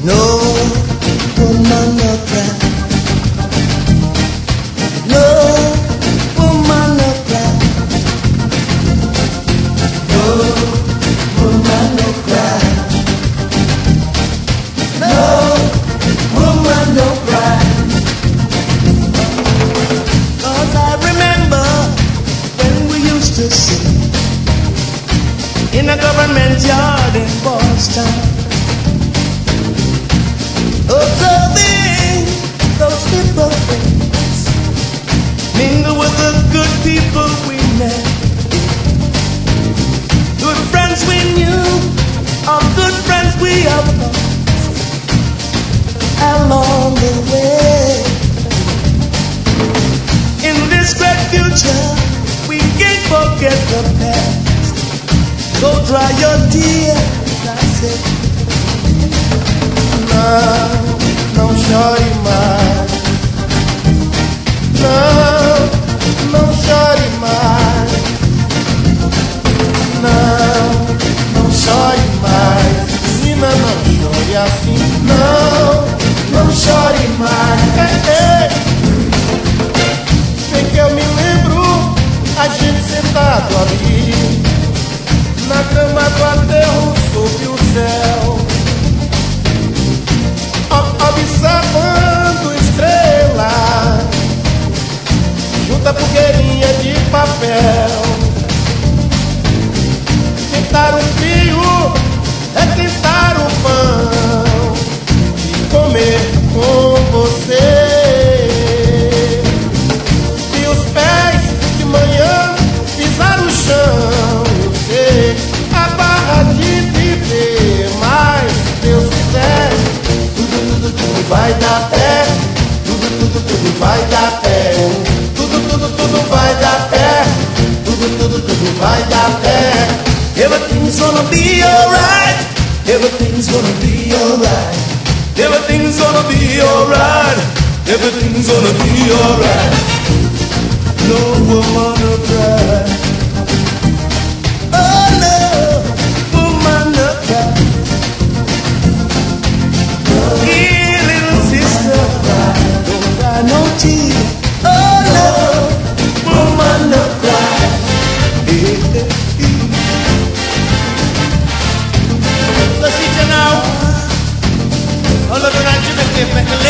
No woman no cry. No woman no cry. No woman no cry. No woman no cry. 'Cause I remember when we used to sing in a government yard in Boston, observing those hypocrites mingle with the good people we met. Good friends we knew, or good friends we have lost along the way. In this great future, we can't forget the past. So dry your tears, I said. Não, não chore mais. Não, não chore mais. Não, não chore mais. Menina, não chore assim. Não, não chore mais. Bem que eu me lembro, a gente sentado ali na cama do aterro sob o céu, observando estrelas junto à fogueirinha de papel. Tentar o frio é tentar o pão e comer com você. E os pés de manhã pisar o chão, eu sei a barra de viver, mas se Deus quiser, tudo vai dar pé, tudo vai dar pé, tudo vai dar pé, tudo vai dar pé. Everything's gonna be alright, everything's gonna be alright, everything's gonna be alright, everything's gonna be alright. No woman no cry. Oh no, woman no cry. Here little sister, don't cry no tears. Oh no, woman no cry. Listen now, all of the night you can get back.